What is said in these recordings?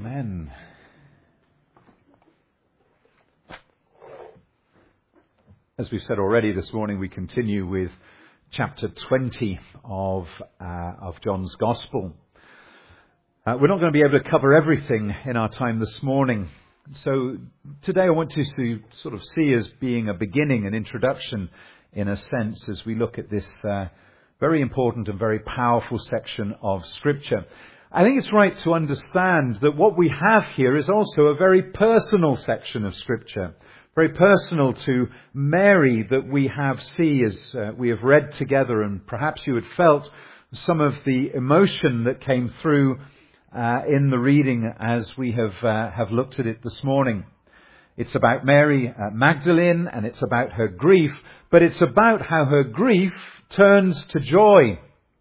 Amen. As we've said already this morning, we continue with chapter 20 of John's Gospel. We're not going to be able to cover everything in our time this morning. So today I want you to sort of see as being a beginning, an introduction in a sense, as we look at this very important and very powerful section of Scripture. I think it's right to understand that what we have here is also a very personal section of Scripture. Very personal to Mary that we see as we have read together, and perhaps you had felt some of the emotion that came through in the reading as we have looked at it this morning. It's about Mary Magdalene, and it's about her grief, but it's about how her grief turns to joy.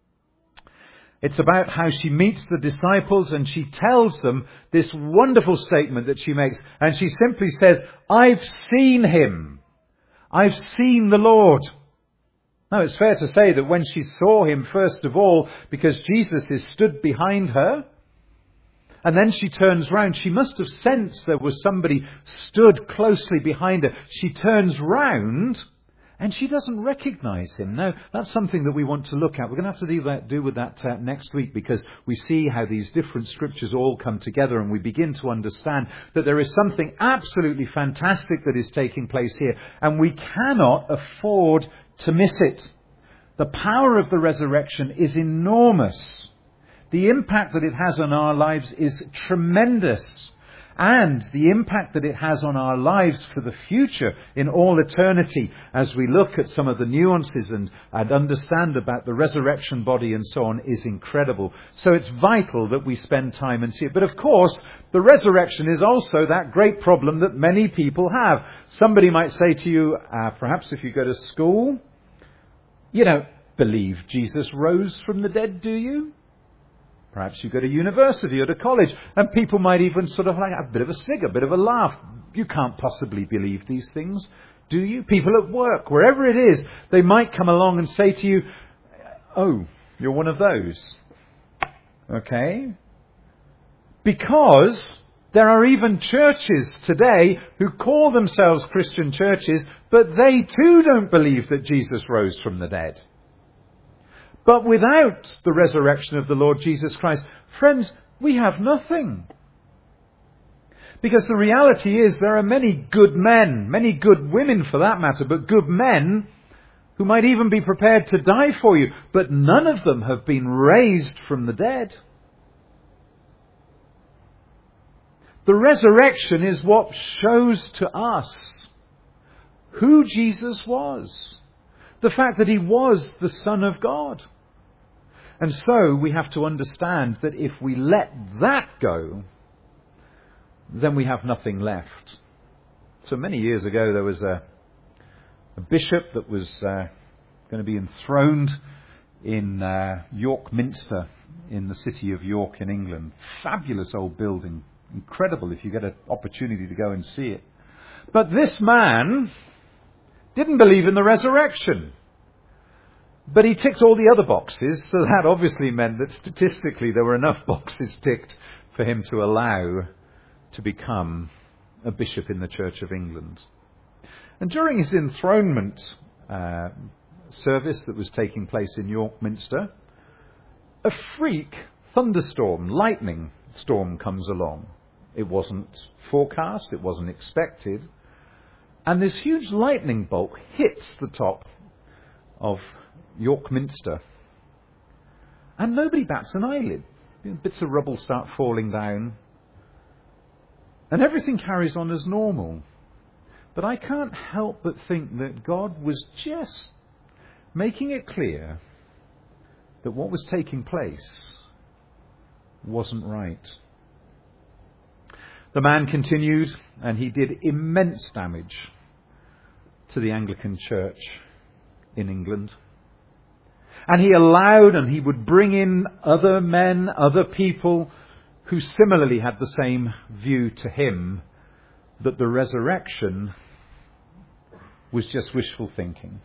It's about how she meets the disciples and she tells them this wonderful statement that she makes. And she simply says, "I've seen him. I've seen the Lord." Now, it's fair to say that when she saw him, first of all, because Jesus is stood behind her, and then she turns round, she must have sensed there was somebody stood closely behind her. She turns round and she doesn't recognize him. Now, that's something that we want to look at. We're going to have to do with that next week, because we see how these different scriptures all come together and we begin to understand that there is something absolutely fantastic that is taking place here, and we cannot afford to miss it. The power of the resurrection is enormous. The impact that it has on our lives is tremendous. And the impact that it has on our lives for the future in all eternity, as we look at some of the nuances and understand about the resurrection body and so on, is incredible. So it's vital that we spend time and see it. But of course, the resurrection is also that great problem that many people have. Somebody might say to you, perhaps if you go to school, "You don't believe Jesus rose from the dead, do you?" Perhaps you go to university or to college, and people might even sort of like have a bit of a snigger, a bit of a laugh. "You can't possibly believe these things, do you?" People at work, wherever it is, they might come along and say to you, "Oh, you're one of those." Okay? Because there are even churches today who call themselves Christian churches, but they too don't believe that Jesus rose from the dead. But without the resurrection of the Lord Jesus Christ, friends, we have nothing. Because the reality is there are many good men, many good women for that matter, but good men who might even be prepared to die for you, but none of them have been raised from the dead. The resurrection is what shows to us who Jesus was. The fact that he was the Son of God. And so we have to understand that if we let that go, then we have nothing left. So many years ago there was a bishop that was going to be enthroned in York Minster in the city of York in England. Fabulous old building. Incredible if you get an opportunity to go and see it. But this man didn't believe in the resurrection. But he ticked all the other boxes, so that obviously meant that statistically there were enough boxes ticked for him to allow to become a bishop in the Church of England. And during his enthronement service that was taking place in York Minster, a freak thunderstorm, lightning storm comes along. It wasn't forecast, it wasn't expected. And this huge lightning bolt hits the top of York Minster. And nobody bats an eyelid. Bits of rubble start falling down. And everything carries on as normal. But I can't help but think that God was just making it clear that what was taking place wasn't right. The man continued, and he did immense damage to the Anglican Church in England. And he allowed, and he would bring in other men, other people who similarly had the same view to him, that the resurrection was just wishful thinking.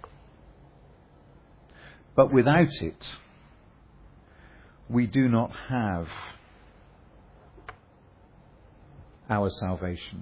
But without it, we do not have our salvation.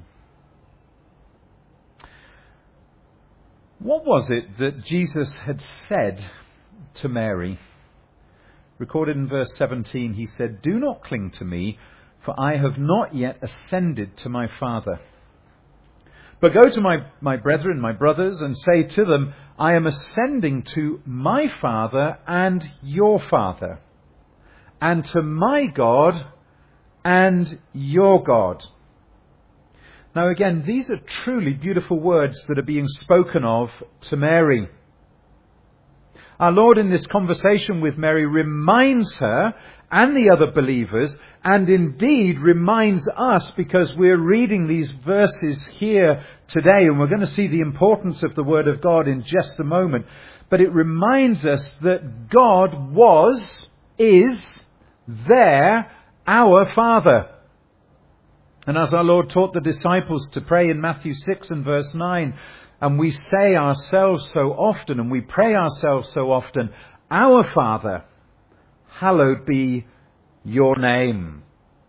What was it that Jesus had said to Mary? Recorded in verse 17, he said, "Do not cling to me, for I have not yet ascended to my Father. But go to my brethren, my brothers, and say to them, I am ascending to my Father and your Father, and to my God and your God." Now again, these are truly beautiful words that are being spoken of to Mary. Our Lord in this conversation with Mary reminds her and the other believers, and indeed reminds us, because we're reading these verses here today, and we're going to see the importance of the Word of God in just a moment. But it reminds us that God is there, our Father. And as our Lord taught the disciples to pray in Matthew 6 and verse 9, and we say ourselves so often, and we pray ourselves so often, "Our Father, hallowed be your name."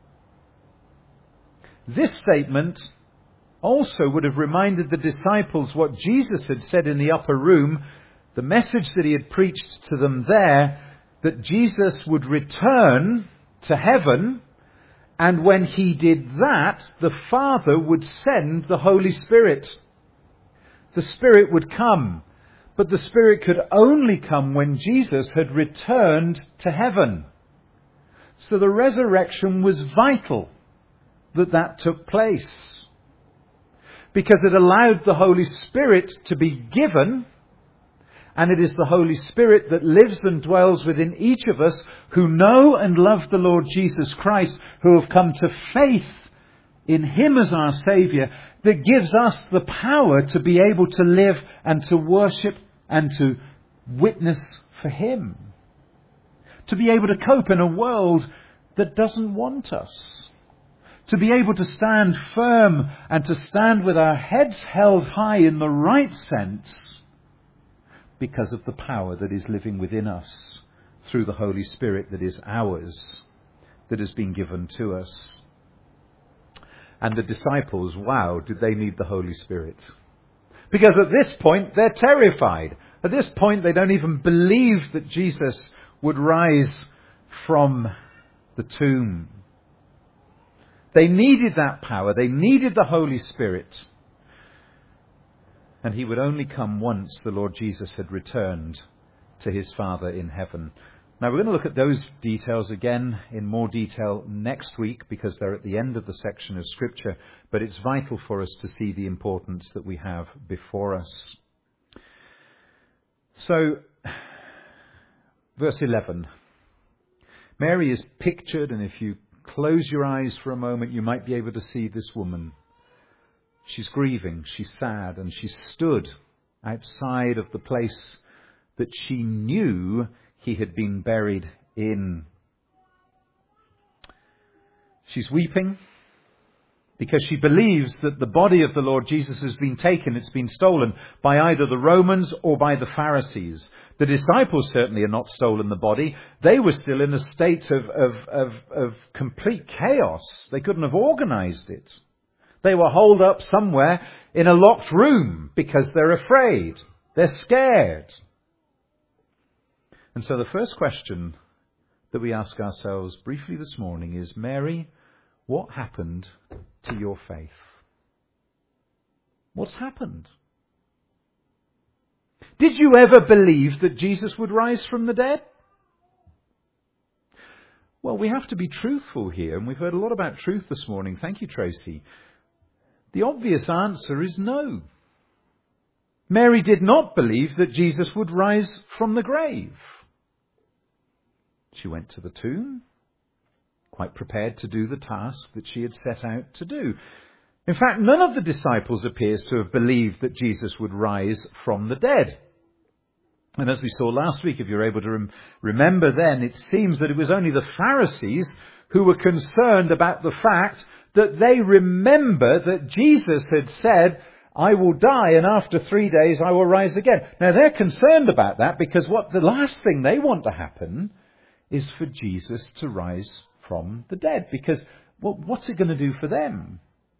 This statement also would have reminded the disciples what Jesus had said in the upper room, the message that he had preached to them there, that Jesus would return to heaven, and when he did that, the Father would send the Holy Spirit. The Spirit would come, but the Spirit could only come when Jesus had returned to heaven. So the resurrection was vital that took place, because it allowed the Holy Spirit to be given, and it is the Holy Spirit that lives and dwells within each of us who know and love the Lord Jesus Christ, who have come to faith in him as our Saviour, that gives us the power to be able to live and to worship and to witness for him. To be able to cope in a world that doesn't want us. To be able to stand firm and to stand with our heads held high in the right sense, because of the power that is living within us through the Holy Spirit that is ours, that has been given to us. And the disciples, wow, did they need the Holy Spirit? Because at this point, they're terrified. At this point, they don't even believe that Jesus would rise from the tomb. They needed that power. They needed the Holy Spirit. And he would only come once the Lord Jesus had returned to his Father in heaven. Now we're going to look at those details again in more detail next week, because they're at the end of the section of Scripture, but it's vital for us to see the importance that we have before us. So, verse 11. Mary is pictured, and if you close your eyes for a moment, you might be able to see this woman. She's grieving, she's sad, and she stood outside of the place that she knew he had been buried in. She's weeping because she believes that the body of the Lord Jesus has been taken. It's been stolen by either the Romans or by the Pharisees. The disciples certainly had not stolen the body. They were still in a state of complete chaos. They couldn't have organized it. They were holed up somewhere in a locked room because they're afraid. They're scared. And so the first question that we ask ourselves briefly this morning is, Mary, what happened to your faith? What's happened? Did you ever believe that Jesus would rise from the dead? Well, we have to be truthful here, and we've heard a lot about truth this morning. Thank you, Tracy. The obvious answer is no. Mary did not believe that Jesus would rise from the grave. She went to the tomb, quite prepared to do the task that she had set out to do. In fact, none of the disciples appears to have believed that Jesus would rise from the dead. And as we saw last week, if you're able to remember then, it seems that it was only the Pharisees who were concerned about the fact that they remember that Jesus had said, I will die and after 3 days I will rise again. Now they're concerned about that because the last thing they want to happen is for Jesus to rise from the dead. Because what's it going to do for them?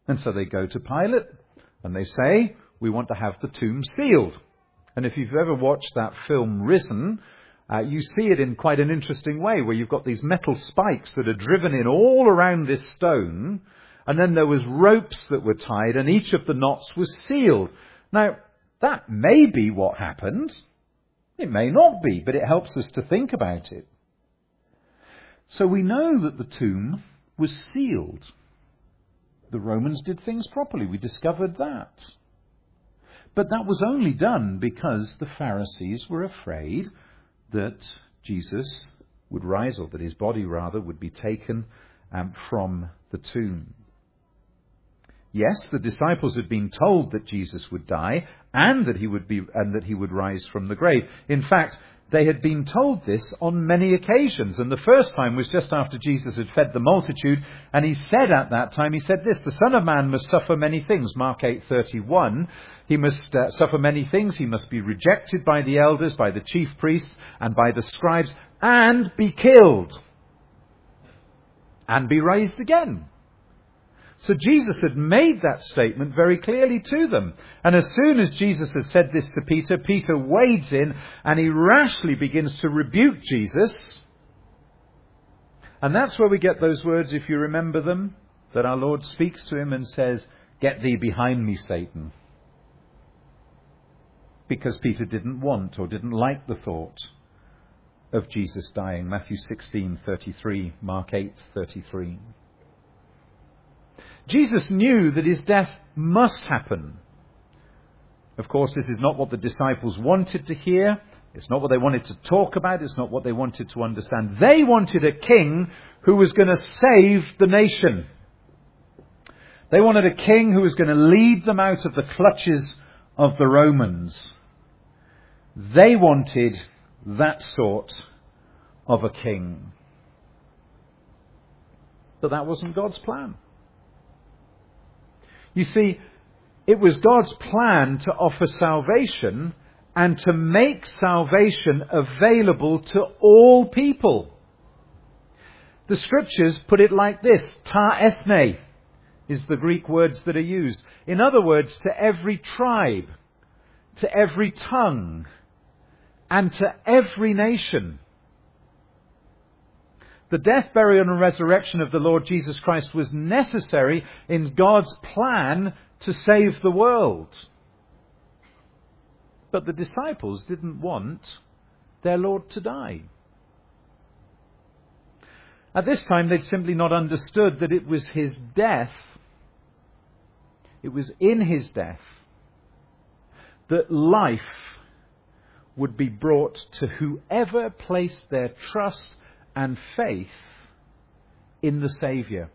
And so they go to Pilate and they say, we want to have the tomb sealed. And if you've ever watched that film Risen, you see it in quite an interesting way, where you've got these metal spikes that are driven in all around this stone, and then there was ropes that were tied, and each of the knots was sealed. Now, that may be what happened. It may not be, but it helps us to think about it. So we know that the tomb was sealed. The Romans did things properly. We discovered that. But that was only done because the Pharisees were afraid that Jesus would rise, or that his body rather would be taken from the tomb. Yes, the disciples had been told that Jesus would die and that he would rise from the grave. In fact, they had been told this on many occasions. And the first time was just after Jesus had fed the multitude. And he said at that time, he said this, the Son of Man must suffer many things. Mark 8:31. He must suffer many things. He must be rejected by the elders, by the chief priests, and by the scribes, and be killed. And be raised again. So Jesus had made that statement very clearly to them. And as soon as Jesus had said this to Peter, Peter wades in and he rashly begins to rebuke Jesus. And that's where we get those words, if you remember them, that our Lord speaks to him and says, "Get thee behind me, Satan." Because Peter didn't want or didn't like the thought of Jesus dying. Matthew 16:33, Mark 8:33. Jesus knew that his death must happen. Of course, this is not what the disciples wanted to hear. It's not what they wanted to talk about. It's not what they wanted to understand. They wanted a king who was going to save the nation. They wanted a king who was going to lead them out of the clutches of the Romans. They wanted that sort of a king. But that wasn't God's plan. You see, it was God's plan to offer salvation and to make salvation available to all people. The scriptures put it like this: ta ethne is the Greek words that are used. In other words, to every tribe, to every tongue, and to every nation. The death, burial and resurrection of the Lord Jesus Christ was necessary in God's plan to save the world. But the disciples didn't want their Lord to die. At this time, they'd simply not understood that it was his death, it was in his death, that life would be brought to whoever placed their trust and faith in the Saviour.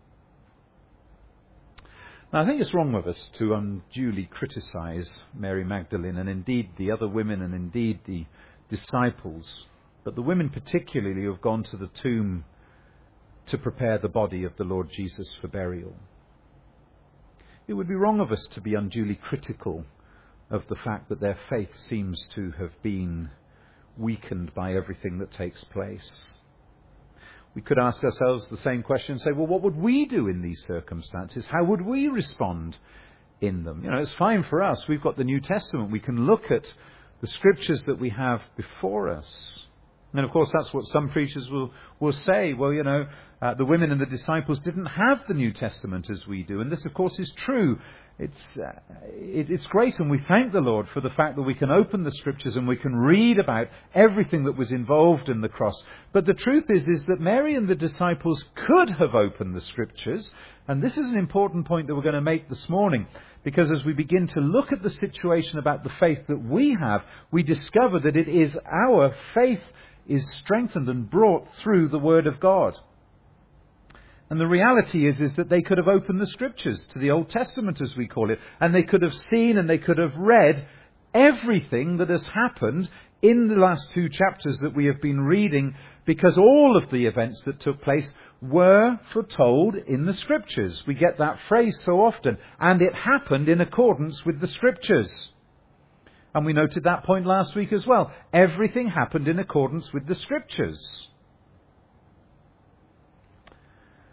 Now, I think it's wrong of us to unduly criticise Mary Magdalene and indeed the other women and indeed the disciples, but the women particularly who have gone to the tomb to prepare the body of the Lord Jesus for burial. It would be wrong of us to be unduly critical of the fact that their faith seems to have been weakened by everything that takes place. We could ask ourselves the same question and say, well, what would we do in these circumstances? How would we respond in them? You know, it's fine for us. We've got the New Testament. We can look at the scriptures that we have before us. And of course, that's what some preachers will say. Well, you know, the women and the disciples didn't have the New Testament as we do. And this, of course, is true. It's great, and we thank the Lord for the fact that we can open the scriptures and we can read about everything that was involved in the cross. But the truth is that Mary and the disciples could have opened the scriptures, and this is an important point that we're going to make this morning, because as we begin to look at the situation about the faith that we have, we discover that it is our faith is strengthened and brought through the Word of God. And the reality is that they could have opened the scriptures to the Old Testament, as we call it, and they could have seen and they could have read everything that has happened in the last 2 chapters that we have been reading, because all of the events that took place were foretold in the scriptures. We get that phrase so often, and it happened in accordance with the scriptures. And we noted that point last week as well. Everything happened in accordance with the scriptures.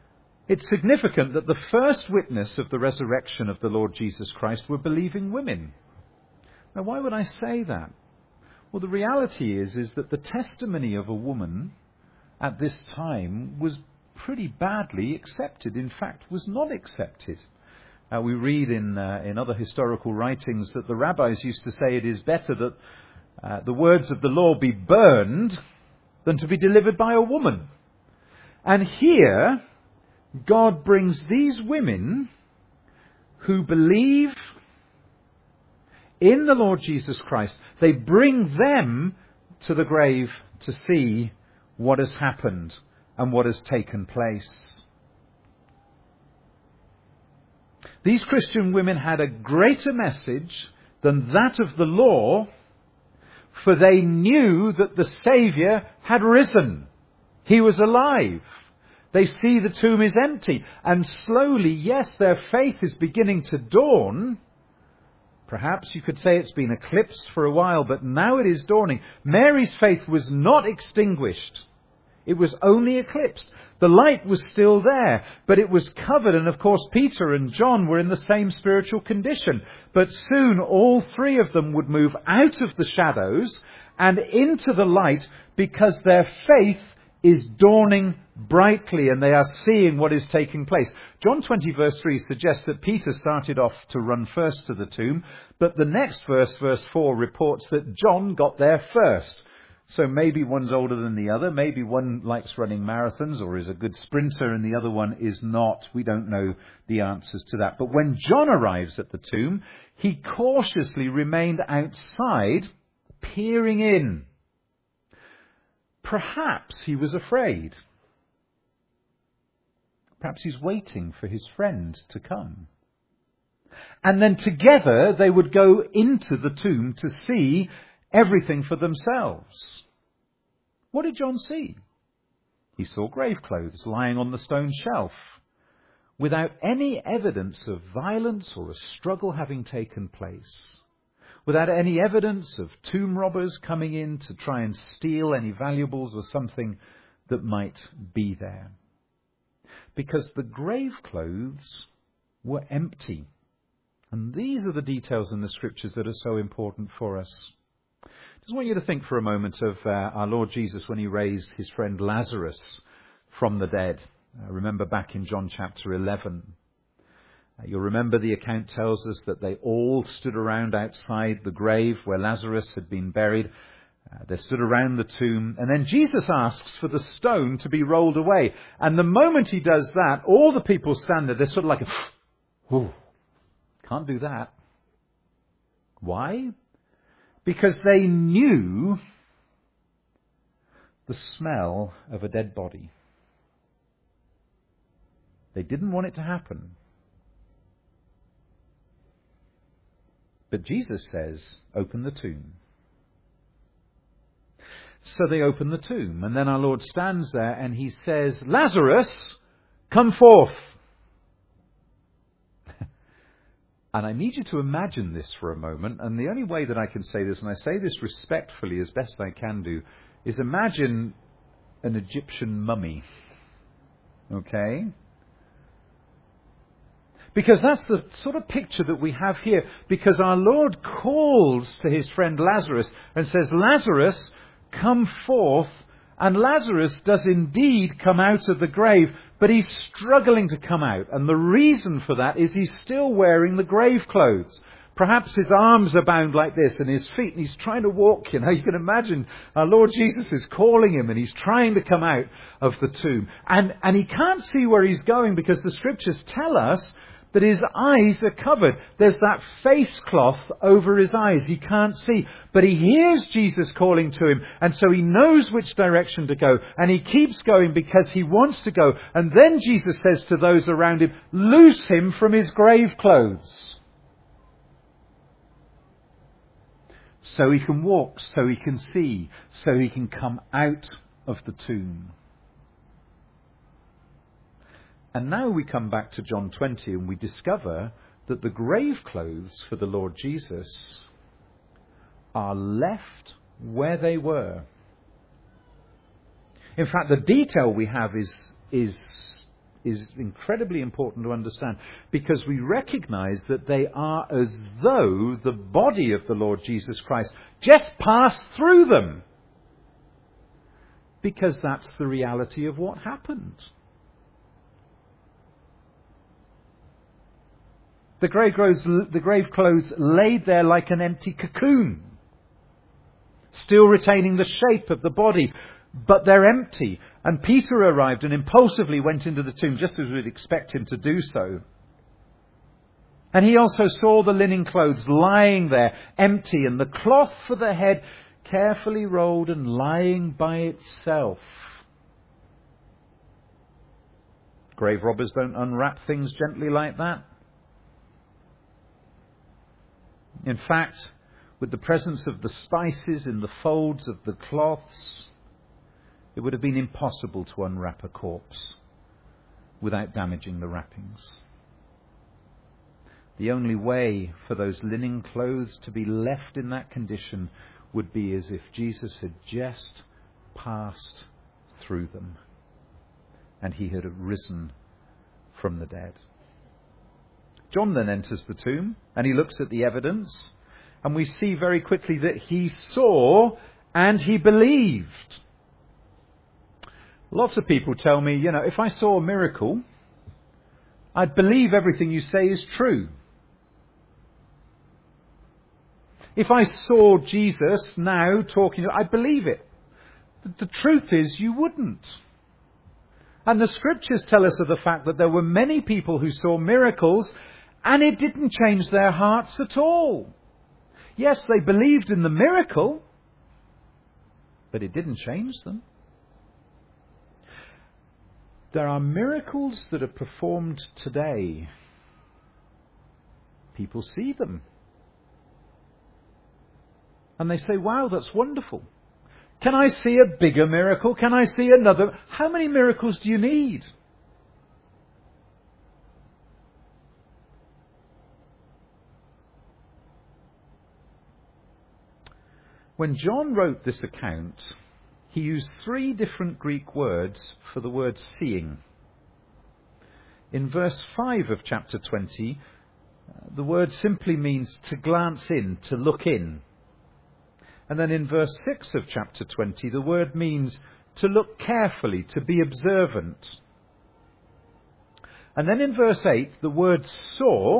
It's significant that the first witness of the resurrection of the Lord Jesus Christ were believing women. Now, why would I say that? Well, the reality is that the testimony of a woman at this time was pretty badly accepted. In fact, was not accepted. We read in other historical writings that the rabbis used to say it is better that the words of the law be burned than to be delivered by a woman. And here, God brings these women who believe in the Lord Jesus Christ. They bring them to the grave to see what has happened and what has taken place. These Christian women had a greater message than that of the law, for they knew that the Saviour had risen. He was alive. They see the tomb is empty. And slowly, yes, their faith is beginning to dawn. Perhaps you could say it's been eclipsed for a while, but now it is dawning. Mary's faith was not extinguished. It was only eclipsed. The light was still there, but it was covered. And of course, Peter and John were in the same spiritual condition. But soon all three of them would move out of the shadows and into the light, because their faith is dawning brightly and they are seeing what is taking place. John 20 verse 3 suggests that Peter started off to run first to the tomb, but the next verse 4, reports that John got there first. So maybe one's older than the other, maybe one likes running marathons or is a good sprinter and the other one is not. We don't know the answers to that. But when John arrives at the tomb, he cautiously remained outside, peering in. Perhaps he was afraid. Perhaps he's waiting for his friend to come. And then together they would go into the tomb to see everything for themselves. What did John see? He saw grave clothes lying on the stone shelf, without any evidence of violence or a struggle having taken place, without any evidence of tomb robbers coming in to try and steal any valuables or something that might be there. Because the grave clothes were empty. And these are the details in the scriptures that are so important for us. I just want you to think for a moment of our Lord Jesus when he raised his friend Lazarus from the dead. Remember back in John chapter 11. You'll remember the account tells us that they all stood around outside the grave where Lazarus had been buried. They stood around the tomb, and then Jesus asks for the stone to be rolled away. And the moment he does that, all the people stand there. They're sort of like, oh, can't do that. Why? Because they knew the smell of a dead body. They didn't want it to happen. But Jesus says, open the tomb. So they open the tomb, and then our Lord stands there and he says, Lazarus, come forth. And I need you to imagine this for a moment, and the only way that I can say this, and I say this respectfully as best I can do, is imagine an Egyptian mummy. Okay? Because that's the sort of picture that we have here. Because our Lord calls to his friend Lazarus and says, Lazarus, come forth. And Lazarus does indeed come out of the grave, but he's struggling to come out. And the reason for that is he's still wearing the grave clothes. Perhaps his arms are bound like this and his feet, and he's trying to walk. You can imagine our Lord Jesus is calling him and he's trying to come out of the tomb. And he can't see where he's going because the scriptures tell us that his eyes are covered. There's that face cloth over his eyes. He can't see. But he hears Jesus calling to him. And so he knows which direction to go. And he keeps going because he wants to go. And then Jesus says to those around him, loose him from his grave clothes. So he can walk, so he can see, so he can come out of the tomb. And now we come back to John 20 and we discover that the grave clothes for the Lord Jesus are left where they were. In fact, the detail we have is is incredibly important to understand, because we recognize that they are as though the body of the Lord Jesus Christ just passed through them. Because that's the reality of what happened. The grave clothes laid there like an empty cocoon, still retaining the shape of the body, but they're empty. And Peter arrived and impulsively went into the tomb, just as we'd expect him to do so. And he also saw the linen clothes lying there, empty, and the cloth for the head carefully rolled and lying by itself. Grave robbers don't unwrap things gently like that. In fact, with the presence of the spices in the folds of the cloths, it would have been impossible to unwrap a corpse without damaging the wrappings. The only way for those linen clothes to be left in that condition would be as if Jesus had just passed through them and he had risen from the dead. John then enters the tomb and he looks at the evidence, and we see very quickly that he saw and he believed. Lots of people tell me, if I saw a miracle, I'd believe everything you say is true. If I saw Jesus now talking, I'd believe it. The truth is, you wouldn't. And the scriptures tell us of the fact that there were many people who saw miracles and it didn't change their hearts at all. Yes, they believed in the miracle, but it didn't change them. There are miracles that are performed today. People see them. And they say, wow, that's wonderful. Can I see a bigger miracle? Can I see another? How many miracles do you need? When John wrote this account, he used 3 different Greek words for the word seeing. In verse 5 of chapter 20, the word simply means to glance in, to look in. And then in verse 6 of chapter 20, the word means to look carefully, to be observant. And then in verse 8, the word saw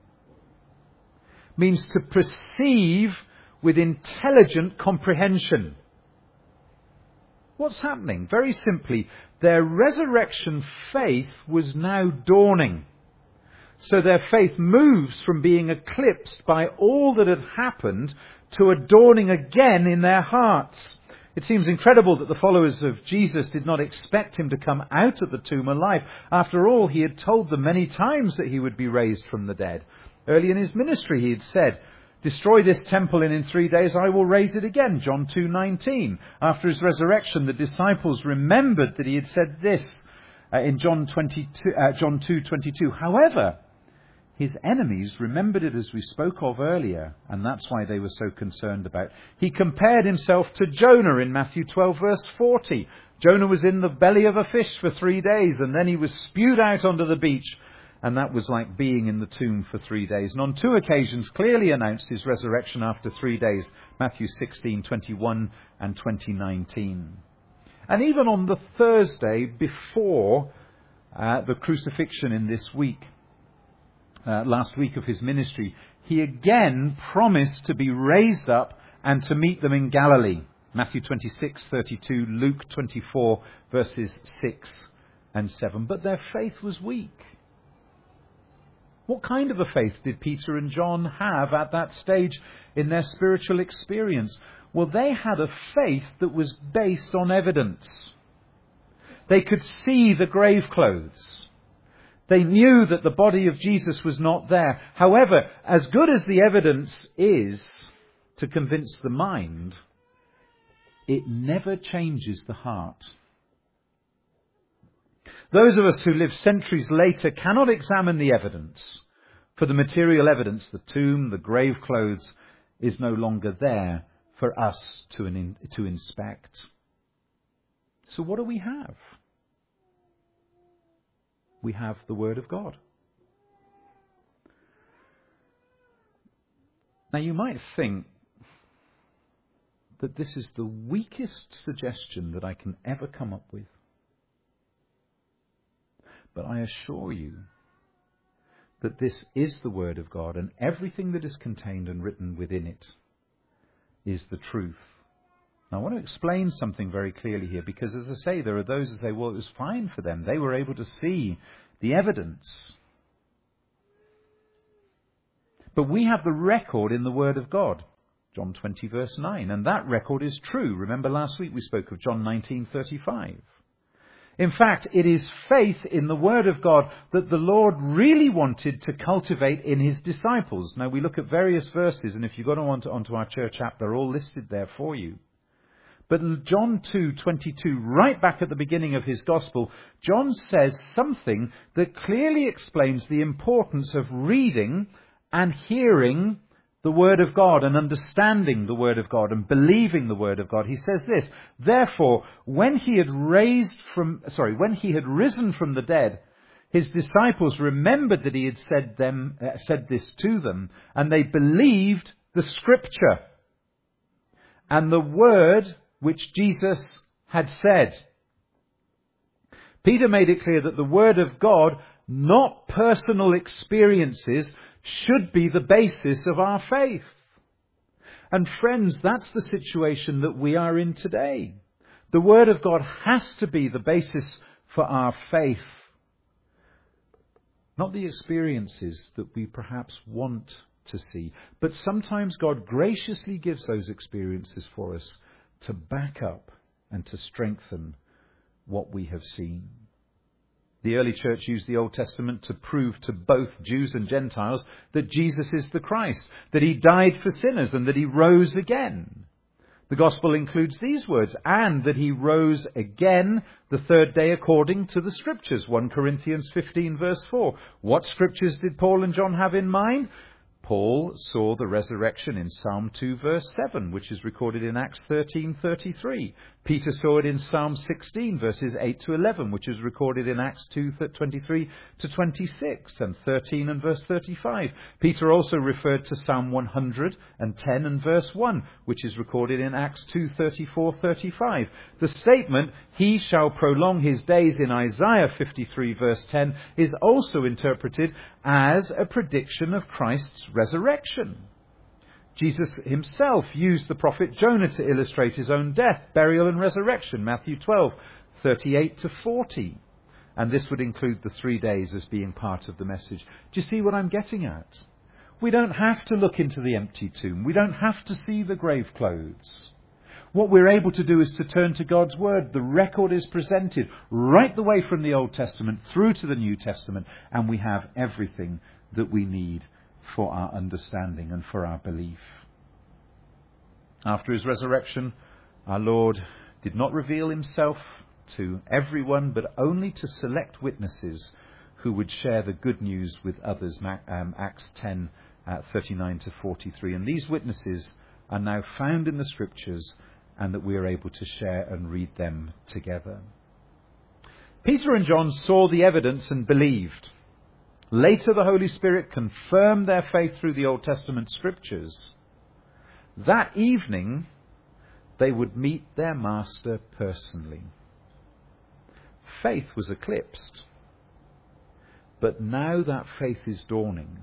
means to perceive with intelligent comprehension. What's happening? Very simply, their resurrection faith was now dawning. So their faith moves from being eclipsed by all that had happened to a dawning again in their hearts. It seems incredible that the followers of Jesus did not expect him to come out of the tomb alive. After all, he had told them many times that he would be raised from the dead. Early in his ministry, he had said, "Destroy this temple and in 3 days I will raise it again." John 2:19. After his resurrection, the disciples remembered that he had said this in John 2:22. However, his enemies remembered it as we spoke of earlier, and that's why they were so concerned about. He compared himself to Jonah in Matthew 12 verse 40. Jonah was in the belly of a fish for 3 days, and then he was spewed out onto the beach. And that was like being in the tomb for 3 days. And on 2 occasions clearly announced his resurrection after 3 days. Matthew 16:21 and 20:19. And even on the Thursday before the crucifixion in this week, last week of his ministry, he again promised to be raised up and to meet them in Galilee. Matthew 26:32, Luke 24 verses 6 and 7. But their faith was weak. What kind of a faith did Peter and John have at that stage in their spiritual experience? Well, they had a faith that was based on evidence. They could see the grave clothes. They knew that the body of Jesus was not there. However, as good as the evidence is to convince the mind, it never changes the heart. Those of us who live centuries later cannot examine the evidence, for the material evidence, the tomb, the grave clothes, is no longer there for us to inspect. So what do we have? We have the Word of God. Now you might think that this is the weakest suggestion that I can ever come up with. But I assure you that this is the Word of God, and everything that is contained and written within it is the truth. Now, I want to explain something very clearly here, because as I say, there are those who say, well, it was fine for them. They were able to see the evidence. But we have the record in the Word of God, John 20 verse 9, and that record is true. Remember last week we spoke of John 19:35. In fact, it is faith in the Word of God that the Lord really wanted to cultivate in his disciples. Now, we look at various verses, and if you go onto our church app, they're all listed there for you. But John 2:22, right back at the beginning of his gospel, John says something that clearly explains the importance of reading and hearing the Word of God and understanding the Word of God and believing the Word of God. He says this, therefore, when he had risen from the dead, his disciples remembered that he had said this to them, and they believed the Scripture and the word which Jesus had said. Peter made it clear that the Word of God, not personal experiences, should be the basis of our faith. And friends, that's the situation that we are in today. The Word of God has to be the basis for our faith. Not the experiences that we perhaps want to see. But sometimes God graciously gives those experiences for us to back up and to strengthen what we have seen. The early church used the Old Testament to prove to both Jews and Gentiles that Jesus is the Christ, that he died for sinners and that he rose again. The gospel includes these words, and that he rose again the third day according to the Scriptures. 1 Corinthians 15 verse 4. What Scriptures did Paul and John have in mind? Paul saw the resurrection in Psalm 2 verse 7, which is recorded in Acts 13:33. Peter saw it in Psalm 16 verses 8 to 11, which is recorded in Acts 2:23 to 26 and 13 and verse 35. Peter also referred to Psalm 110 and verse 1, which is recorded in Acts 2:34-35. The statement, he shall prolong his days in Isaiah 53 verse 10, is also interpreted as a prediction of Christ's resurrection. Jesus himself used the prophet Jonah to illustrate his own death, burial and resurrection, Matthew 12:38-40. And this would include the 3 days as being part of the message. Do you see what I'm getting at? We don't have to look into the empty tomb. We don't have to see the grave clothes. What we're able to do is to turn to God's Word. The record is presented right the way from the Old Testament through to the New Testament, and we have everything that we need for our understanding and for our belief. After his resurrection, our Lord did not reveal himself to everyone, but only to select witnesses who would share the good news with others. Acts 10:39-43. And these witnesses are now found in the Scriptures, and that we are able to share and read them together. Peter and John saw the evidence and believed. Later, the Holy Spirit confirmed their faith through the Old Testament Scriptures. That evening, they would meet their Master personally. Faith was eclipsed, but now that faith is dawning,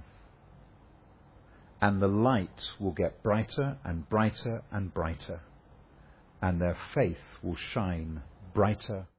and the light will get brighter and brighter and brighter, and their faith will shine brighter